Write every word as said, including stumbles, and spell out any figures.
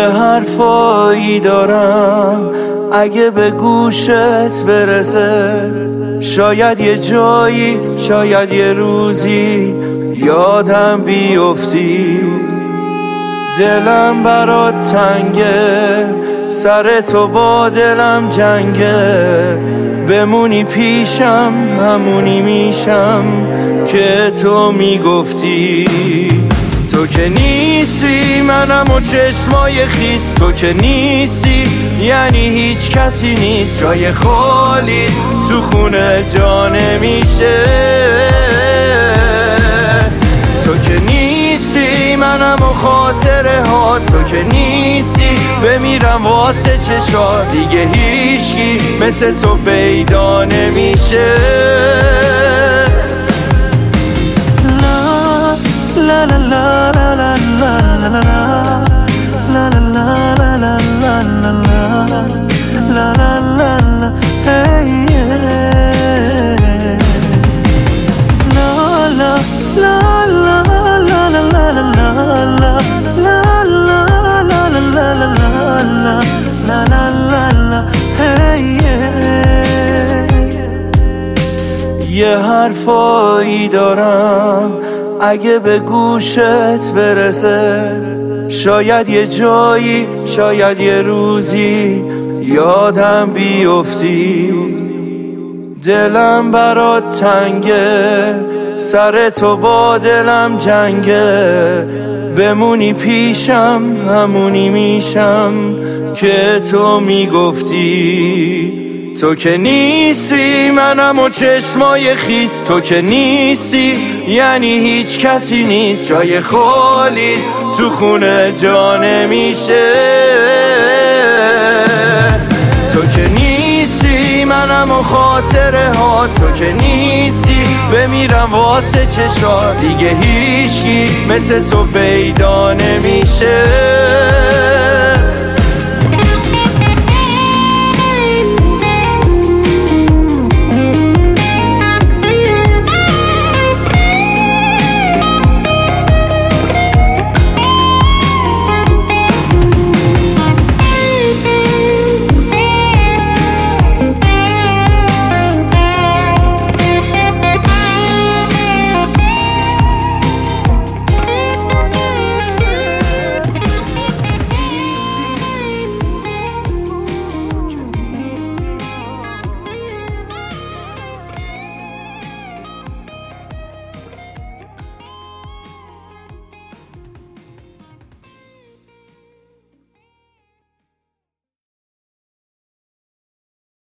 یه حرفایی دارم اگه به گوشت برسه، شاید یه جایی، شاید یه روزی یادم بیفتی. دلم برات تنگه، سر تو با دلم جنگه، بمونی پیشم همونی میشم که تو میگفتی. تو که نیستی منم و چشمای خیس، تو که نیستی یعنی هیچ کسی نیست. جای خالی تو خونه جا نمیشه. تو که نیستی منم و خاطره ها، تو که نیستی بمیرم واسه چشات. دیگه هیچی مثل تو پیدا نمیشه. La la la la la la la la la la la la la la la la la la la hey yeah. La la la la la la la la la la la la la la la la hey yeah. یه حرفایی دارم اگه به گوشت برسه، شاید یه جایی، شاید یه روزی یادم بیفتی. دلم برات تنگه، سر تو با دلم جنگه، بمونی پیشم همونی میشم که تو میگفتی. تو که نیستی منم و چشمای خیس، تو که نیستی یعنی هیچ کسی نیست. جای خالی تو خونه جا نمیشه. تو که نیستی منم و خاطره ها، تو که نیستی بمیرم واسه چشات. دیگه هیچی مثل تو پیدا نمیشه.